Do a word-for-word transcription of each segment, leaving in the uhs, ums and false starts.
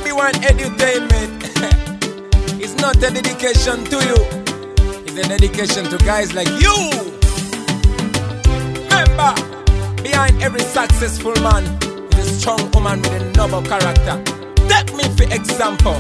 B one Edutainment. It's not a dedication to you, it's a dedication to guys like you. Remember, behind every successful man is a strong woman with a noble character. Take me for example.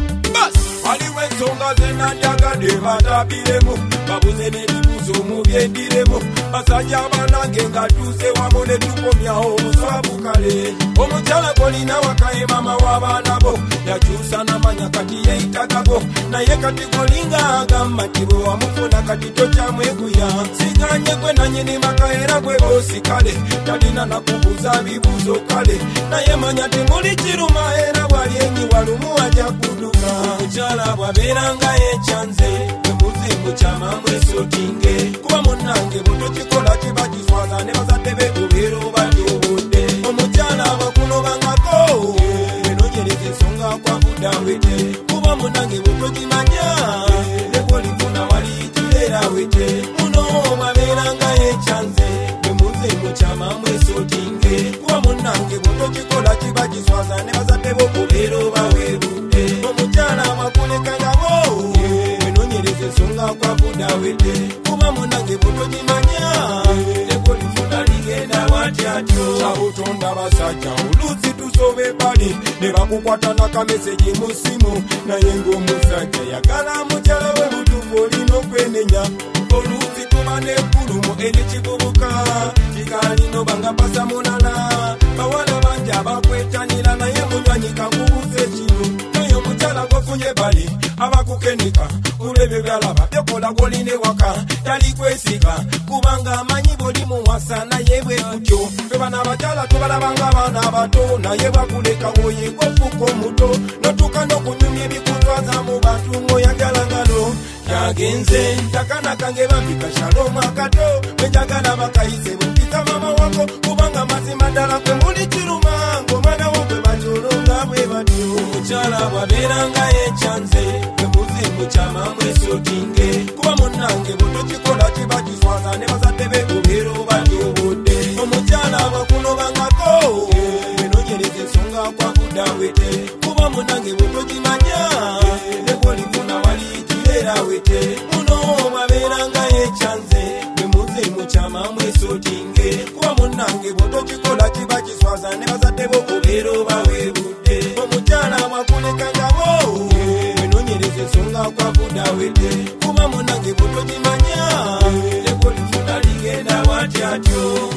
Bus aliwe songa zena nyaga de matabiremo babuze ne dibuzo mu byendiremo basajja banange nga tuse wamone tukomya omuswabu kale omukyala kolina wakaye mama w'abaana bo yakyusa n'amanya kati yeitagago naye kati kolinga agamba nti bwe wamufuna kati tokyamweguya siganye gwe nanyini maka era gwe bosi kale talina nakubuuza bibuuzo kale naye manya temuli kiruma era bwali enyi walumu ajja kuduka omukyala bwabeeranga yekyanze emuzimu kyamamwe sotinge kuba munnange butokikola kiba kiswaza ne bazadde begobeera obadde obudde omukyala abakunobangako enonyereza ensonga kwabuda wete kuba munnange butokimanya nekolifuna waliyitira era wete muno mwabeeranga yekyanze emuzimu kyamamwe sotinge kuba munnange butokikola kiba kiswaza ne bazadde begobeera obawebudde omukyala abakunekangabo enonyereza ensonga kwabuda wete kuba munnange butokimanya nekolifuna ligenda watyatyo kyabutonda basajja oluusi tusobe bali ne bakukwata nakameseji mu ssimu naye ng'omusajja yagala mukyala we butufu olina okwenenya oluusi tuba n'eggulumu erikivubuka kikalino banga pasa munala bawala bangi abakwetanira naye munywanyi kakubuuza ekinu naye omukyala gwofunye bali abakukenika kulebyo byalaba byokola gwoline waka tali kwesiga kubanga amanyi buli muwasa naye bwe kutyo fe bana abakyala tubalabanga abaana abato naye bakuleka woyinga ofuuka omuto notuuka n'okunyumya ebikutwaza mu bantu ng'oyagalangalo yagenze takana kange bambika shalomu akato bwenjagala bakayize bukisa mama wako kubanga mazima ddala kwe muli kiruma ng'omwana wo gwe batolonga bwe batyo omukyala bwabeeranga yekyanze emuzimu kyamamwe sotinge kuba munnange butokikola kiba kiswaza ne bazadde begobeera obadde obudde omukyala abakunobangako enonyereza ensonga kwabuda wete kuba munnange butokimanya nekolifuna waliyitira era wete muno mwabeeranga yekyanze emuzimu kyamamwe sotinge kuba munnange butokikola kiba kiswaza ne bazadde begobeera obawebudde omukyala abakunekangabo enonyereza ensonga kwabuda wete kuba munnange butokimanya nekolifuna ligenda watyatyo.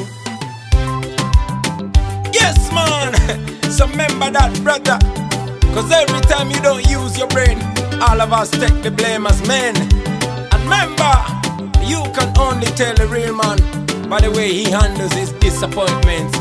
Yes man, so remember that brother, cause every time you don't use your brain, all of us take the blame as men. And remember, you can only tell a real man by the way he handles his disappointments.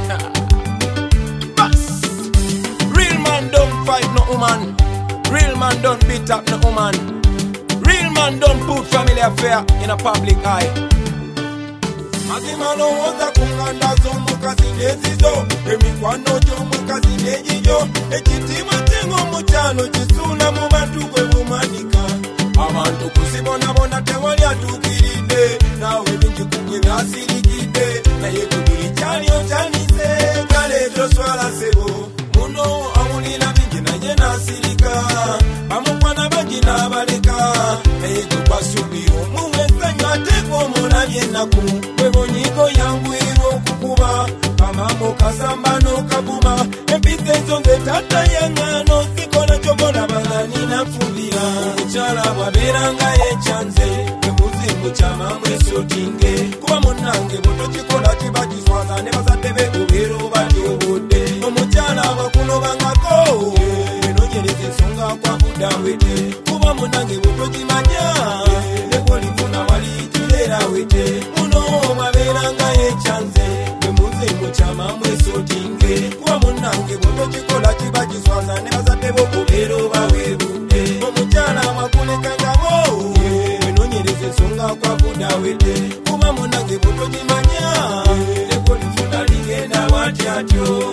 Bus. Real man don't fight no woman, real man don't beat up no woman, real man don't put family affair in a public eye. Mazima lowooza ku nganda z'omukazi n'ezizo emikwano gy'omukazi n'egijo ekitiibwa ky'omukyalo kisuula mu bantu gwe bumanika abantu kusibonabona tewali atuukiridde naawe bingi ku gwe byasirikidde naye kubiri kyali okyanise kale toswala sebo muno awulira bingi naye n'asirika bamukwana bangi n'abaleka naye gwe gwasubira omuwesanyo ateeka omulabye ennaku bwebonyigo yangwirwa okukuba amambo kasamba n'okabuma empisa ezo nzetata yaŋŋaano sikola kyomolabanga ninafumbira omukyala bwabeeranga yekyanze emuzimu kyamamwe sotinge kuba munnange butokikola kiba kiswaza ne bazadde begobeera obadde obudde omukyala abakunobangako enonyereza ensonga kwabuda wete kuba munnange butokimanya nekolifuna waliyitira era wete muno mwabeeranga yekyanze emuzimu kyamamwe sotinge kuba munnange butokikola kiba kiswaza ne bazadde begobeera obawebudde omukyala abakunekangabo enonyereza ensonga kwabuda wete kuba munnange butokimanya nekolifuna ligenda watyatyo.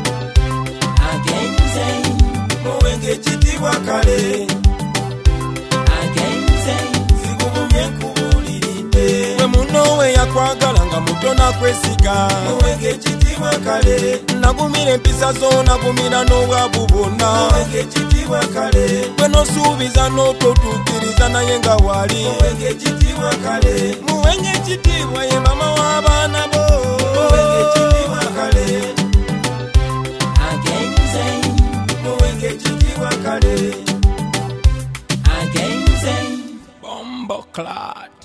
Agenze muwenge ekitiibwa kale agenze zigubumye nkubuliridde we muno we yakwagala nga muto nakwesiga muwenge ekitiibwa kale nagumira empisa zo nagumira n'obwavu bwonna muwenge ekitiibwa kale gwe nosuubiza n'ototuukiriza naye nga wali muwenge ekitiibwa kale muwenge ekitiibwa ye mama w'abaana bo muwenge ekitiibwa kale agenze muwenge ekitiibwa kale agenze Bombo Clad.